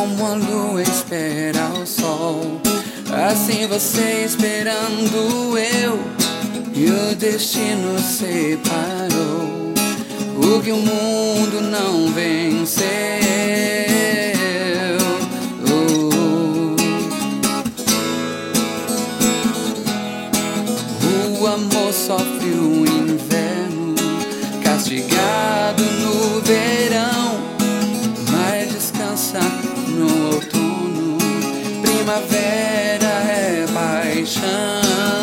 como a lua espera o sol, assim você esperando eu, e o destino separou o que o mundo não venceu. O amor sofre o inverno, castigado no verão, mas descansa no outono. Primavera é paixão.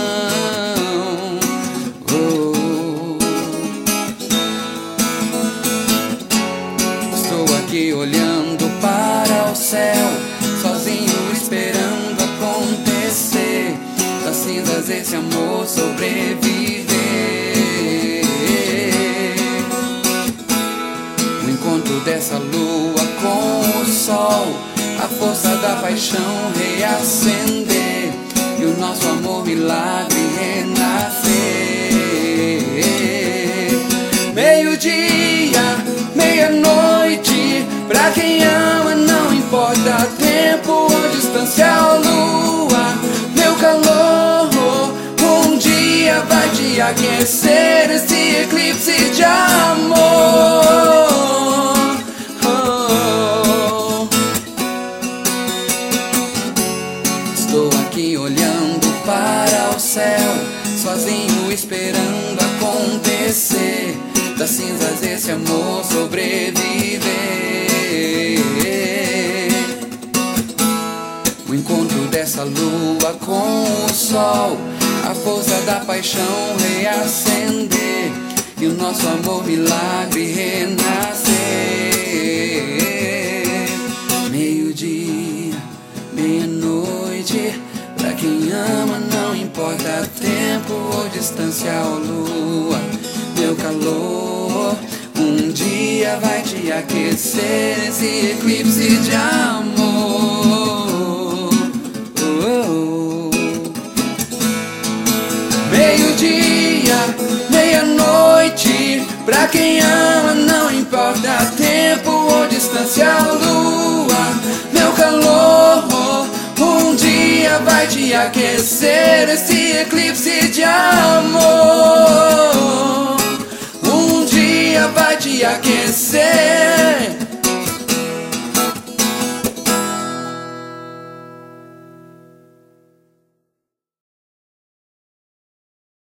Estou aqui olhando para o céu, sozinho esperando acontecer, das cinzas esse amor sobreviver. O encontro dessa lua com o sol, a força da paixão reacender, e o nosso amor milagre renascer. Meio-dia, meia-noite, pra quem ama não importa tempo ou distância ou lua. Meu calor, um dia vai te aquecer, esse eclipse de amor. Estou aqui olhando para o céu, sozinho esperando acontecer, das cinzas esse amor sobreviver. O encontro dessa lua com o sol, a força da paixão reacender, e o nosso amor milagre renascer. Meio-dia, meia-noite, pra quem ama não importa tempo ou distância ou lua. Meu calor, um dia vai te aquecer, esse eclipse de amor. Meio-dia, meia-noite, pra quem ama não importa tempo ou distância ou lua. Meu calor, um dia vai te aquecer, esse eclipse de amor.